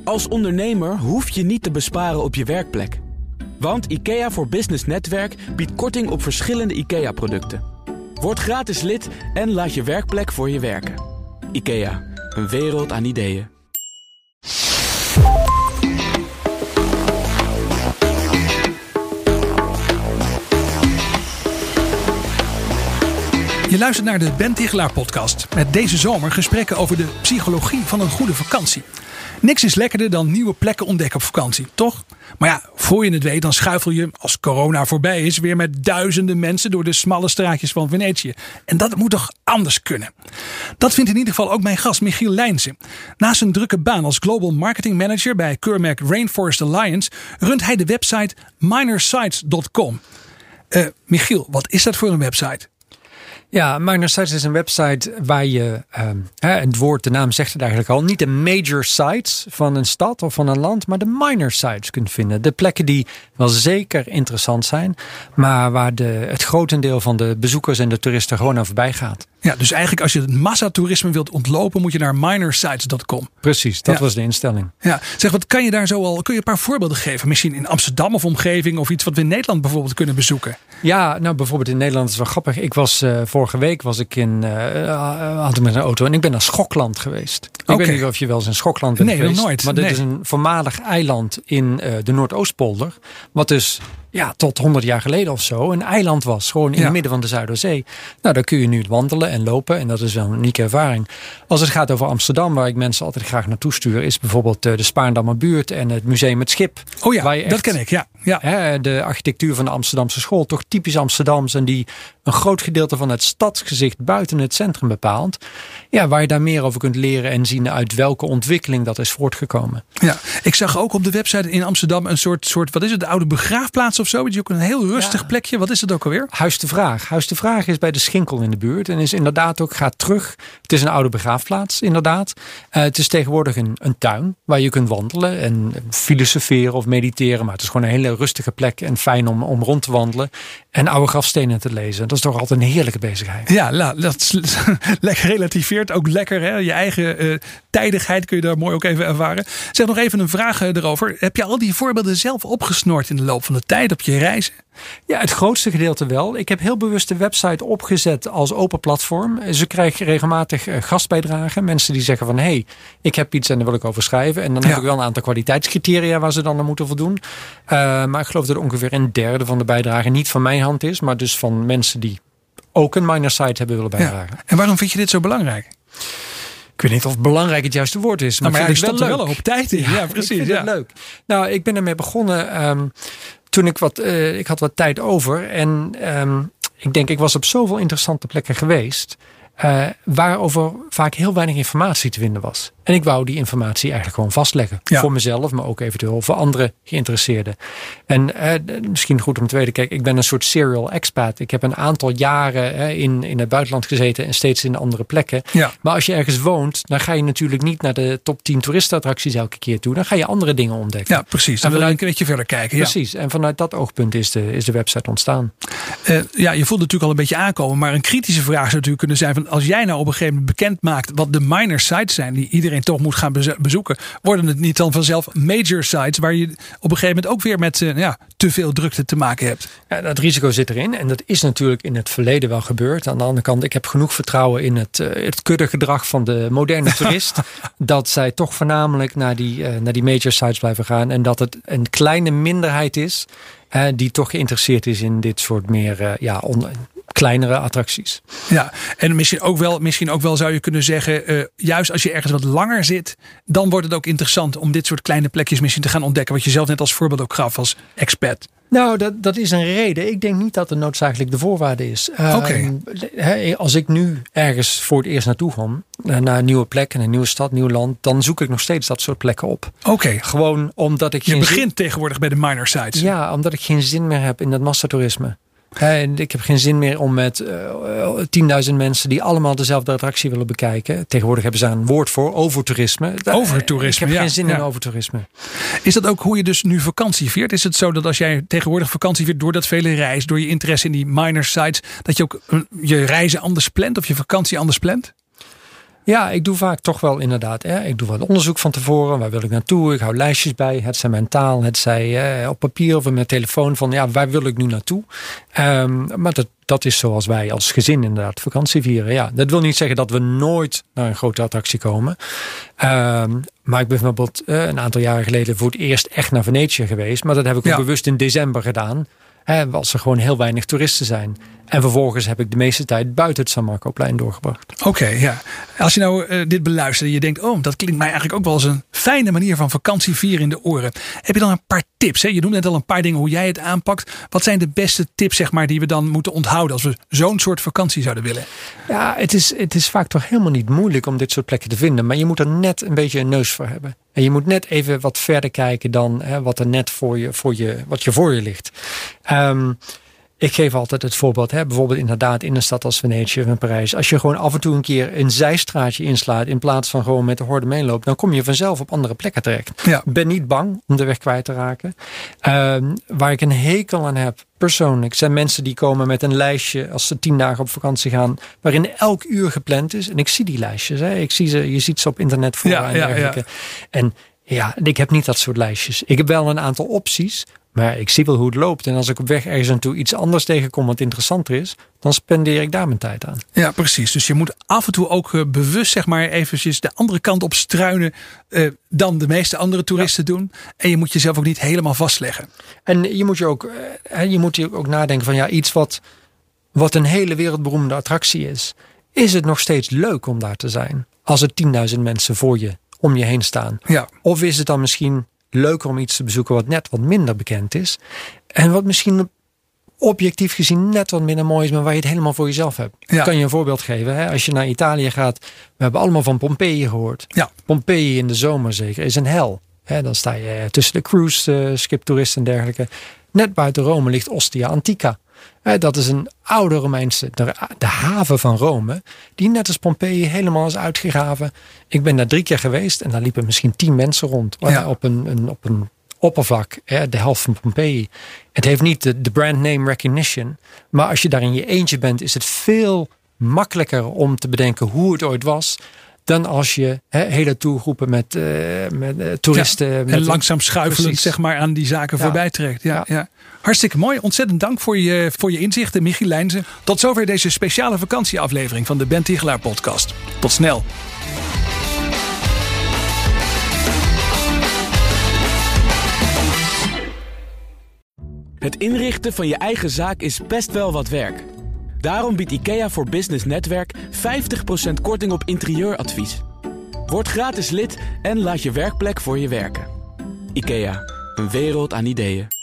Als ondernemer hoef je niet te besparen op je werkplek. Want IKEA voor Business Netwerk biedt korting op verschillende IKEA-producten. Word gratis lid en laat je werkplek voor je werken. IKEA, een wereld aan ideeën. Je luistert naar de Ben Tichelaar podcast. Met deze zomer gesprekken over de psychologie van een goede vakantie. Niks is lekkerder dan nieuwe plekken ontdekken op vakantie, toch? Maar ja, voor je het weet, dan schuifel je, als corona voorbij is, weer met duizenden mensen door de smalle straatjes van Venetië. En dat moet toch anders kunnen? Dat vindt in ieder geval ook mijn gast Michiel Lijnsen. Naast een drukke baan als Global Marketing Manager bij Keurmerk Rainforest Alliance runt hij de website minorsites.com. Michiel, wat is dat voor een website? Ja, Minor Sites is een website waar je, het woord, de naam zegt het eigenlijk al, niet de major sites van een stad of van een land, maar de minor sites kunt vinden. De plekken die wel zeker interessant zijn, maar waar het grotendeel van de bezoekers en de toeristen gewoon aan voorbij gaat. Ja, dus eigenlijk als je het massatoerisme wilt ontlopen, moet je naar minorsites.com. Precies, dat was de instelling. Ja, zeg, wat kan je daar kun je een paar voorbeelden geven? Misschien in Amsterdam of omgeving of iets wat we in Nederland bijvoorbeeld kunnen bezoeken? Ja, nou bijvoorbeeld in Nederland is wel grappig. Ik was vorige week had ik met een auto en ik ben naar Schokland geweest. Ik weet niet of je wel eens in Schokland bent geweest. Nee, nooit. Maar dit is een voormalig eiland in de Noordoostpolder. Wat dus tot 100 jaar geleden of zo een eiland was. Gewoon in het midden van de Zuiderzee. Nou, daar kun je nu wandelen en lopen. En dat is wel een unieke ervaring. Als het gaat over Amsterdam, waar ik mensen altijd graag naartoe stuur, is bijvoorbeeld de Spaarndammer buurt en het museum Het Schip. Oh ja, dat ken ik, ja. De architectuur van de Amsterdamse school, toch typisch Amsterdams. En die een groot gedeelte van het stadsgezicht buiten het centrum bepaalt. Ja, waar je daar meer over kunt leren en zien uit welke ontwikkeling dat is voortgekomen. Ja, ik zag ook op de website in Amsterdam een soort wat is het, de oude begraafplaats of zo? Het is ook een heel rustig plekje. Wat is het ook alweer? Huis de Vraag. Huis de Vraag is bij de Schinkel in de buurt. En is inderdaad ook, gaat terug. Het is een oude begraafplaats, inderdaad. Het is tegenwoordig een tuin waar je kunt wandelen en filosoferen of mediteren. Maar het is gewoon een hele rustige plek en fijn om rond te wandelen. En oude grafstenen te lezen. Dat is toch altijd een heerlijke bezigheid. Ja, dat is lekker relativeert. Ook lekker, hè? Je eigen tijdigheid kun je daar mooi ook even ervaren. Zeg nog even een vraag erover. Heb je al die voorbeelden zelf opgesnort in de loop van de tijd op je reizen? Ja, het grootste gedeelte wel. Ik heb heel bewust de website opgezet als open platform. Ze krijgen regelmatig gastbijdragen. Mensen die zeggen van, hey, ik heb iets en daar wil ik over schrijven. En dan heb ik wel een aantal kwaliteitscriteria waar ze dan aan moeten voldoen. Maar ik geloof dat ongeveer een derde van de bijdragen niet van mijn hand is. Maar dus van mensen die ook een minor site hebben willen bijdragen. Ja. En waarom vind je dit zo belangrijk? Ik weet niet of belangrijk het juiste woord is. Maar ik stond er wel op tijd in. Ja, precies. Ik vind het leuk. Nou, ik ben ermee begonnen toen ik had wat tijd over. En ik was op zoveel interessante plekken geweest. Waarover vaak heel weinig informatie te vinden was. En ik wou die informatie eigenlijk gewoon vastleggen. Ja. Voor mezelf, maar ook eventueel voor andere geïnteresseerden. En misschien goed om te weten, kijk, ik ben een soort serial expat. Ik heb een aantal jaren in het buitenland gezeten en steeds in andere plekken. Ja. Maar als je ergens woont, dan ga je natuurlijk niet naar de top 10 toeristenattracties elke keer toe. Dan ga je andere dingen ontdekken. Ja, precies. Dan wil je een beetje verder kijken. Precies. En vanuit dat oogpunt is de website ontstaan. Je voelt natuurlijk al een beetje aankomen. Maar een kritische vraag zou natuurlijk kunnen zijn van, als jij nou op een gegeven moment bekend maakt wat de minor sites zijn die iedereen toch moet gaan bezoeken, worden het niet dan vanzelf major sites waar je op een gegeven moment ook weer met te veel drukte te maken hebt? Ja, dat risico zit erin en dat is natuurlijk in het verleden wel gebeurd. Aan de andere kant, ik heb genoeg vertrouwen in het kuddegedrag van de moderne toerist dat zij toch voornamelijk naar die major sites blijven gaan en dat het een kleine minderheid is die toch geïnteresseerd is in dit soort meer kleinere attracties. Ja, en misschien ook wel zou je kunnen zeggen, juist als je ergens wat langer zit, dan wordt het ook interessant om dit soort kleine plekjes misschien te gaan ontdekken, wat je zelf net als voorbeeld ook gaf als expat. Nou, dat is een reden. Ik denk niet dat het noodzakelijk de voorwaarde is. Als ik nu ergens voor het eerst naartoe kom, naar een nieuwe plek, een nieuwe stad, nieuw land, dan zoek ik nog steeds dat soort plekken op. Oké. Gewoon omdat ik Je begint tegenwoordig bij de minor sites. Ja, omdat ik geen zin meer heb in dat massatoerisme. Ik heb geen zin meer om met 10.000 mensen die allemaal dezelfde attractie willen bekijken. Tegenwoordig hebben ze daar een woord voor, overtoerisme. Overtoerisme, ik heb geen zin in overtoerisme. Is dat ook hoe je dus nu vakantie viert? Is het zo dat als jij tegenwoordig vakantie viert door dat vele reis, door je interesse in die minor sites, dat je ook je reizen anders plant of je vakantie anders plant? Ja, ik doe vaak toch wel inderdaad. Ik doe wat onderzoek van tevoren. Waar wil ik naartoe? Ik hou lijstjes bij. Het zij mentaal, het zij op papier of op mijn telefoon. Van waar wil ik nu naartoe? Maar dat is zoals wij als gezin inderdaad vakantie vieren. Ja, dat wil niet zeggen dat we nooit naar een grote attractie komen. Maar ik ben bijvoorbeeld een aantal jaren geleden voor het eerst echt naar Venetië geweest. Maar dat heb ik ook bewust in december gedaan. Als er gewoon heel weinig toeristen zijn. En vervolgens heb ik de meeste tijd buiten het San Marco-plein doorgebracht. Oké, ja. Als je nou dit beluistert en je denkt, dat klinkt mij eigenlijk ook wel als een fijne manier van vakantie vieren in de oren. Heb je dan een paar tips? Hè? Je noemt net al een paar dingen hoe jij het aanpakt. Wat zijn de beste tips, zeg maar, die we dan moeten onthouden als we zo'n soort vakantie zouden willen? Ja, het is vaak toch helemaal niet moeilijk om dit soort plekken te vinden. Maar je moet er net een beetje een neus voor hebben. En je moet net even wat verder kijken dan wat er net wat je voor je ligt. Ik geef altijd het voorbeeld, bijvoorbeeld inderdaad in een stad als Venetië of in Parijs. Als je gewoon af en toe een keer een zijstraatje inslaat in plaats van gewoon met de horde meeloopt, dan kom je vanzelf op andere plekken terecht. Ja. Ben niet bang om de weg kwijt te raken. Waar ik een hekel aan heb, persoonlijk, zijn mensen die komen met een lijstje als ze 10 dagen op vakantie gaan, waarin elk uur gepland is. En ik zie die lijstjes. Je ziet ze op internet voor en dergelijke. En ik heb niet dat soort lijstjes. Ik heb wel een aantal opties. Maar ik zie wel hoe het loopt. En als ik op weg ergens naartoe iets anders tegenkom wat interessanter is, dan spendeer ik daar mijn tijd aan. Ja, precies. Dus je moet af en toe ook bewust, zeg maar, eventjes de andere kant op struinen dan de meeste andere toeristen doen. En je moet jezelf ook niet helemaal vastleggen. En je moet ook nadenken van iets wat een hele wereldberoemde attractie is. Is het nog steeds leuk om daar te zijn? Als er 10.000 mensen om je heen staan. Ja. Of is het dan misschien leuker om iets te bezoeken wat net wat minder bekend is. En wat misschien objectief gezien net wat minder mooi is, maar waar je het helemaal voor jezelf hebt. Ja. Ik kan je een voorbeeld geven. Als je naar Italië gaat, we hebben allemaal van Pompeii gehoord. Ja. Pompeii in de zomer zeker is een hel. Dan sta je tussen de cruise schiptoeristen en dergelijke. Net buiten Rome ligt Ostia Antica. Dat is een oude Romeinse, de haven van Rome, die net als Pompeii helemaal is uitgegraven. Ik ben daar 3 keer geweest en daar liepen misschien 10 mensen rond. Op een oppervlak, de helft van Pompeii. Het heeft niet de brand name recognition, maar als je daar in je eentje bent, is het veel makkelijker om te bedenken hoe het ooit was, dan als je hele toergroepen met toeristen. En langzaam schuifelend zeg maar aan die zaken voorbij trekt. Ja. Hartstikke mooi. Ontzettend dank voor je inzichten, Michiel Lijnzen. Tot zover deze speciale vakantieaflevering van de Ben Tichelaar podcast. Tot snel. Het inrichten van je eigen zaak is best wel wat werk. Daarom biedt IKEA voor Business Netwerk 50% korting op interieuradvies. Word gratis lid en laat je werkplek voor je werken. IKEA, een wereld aan ideeën.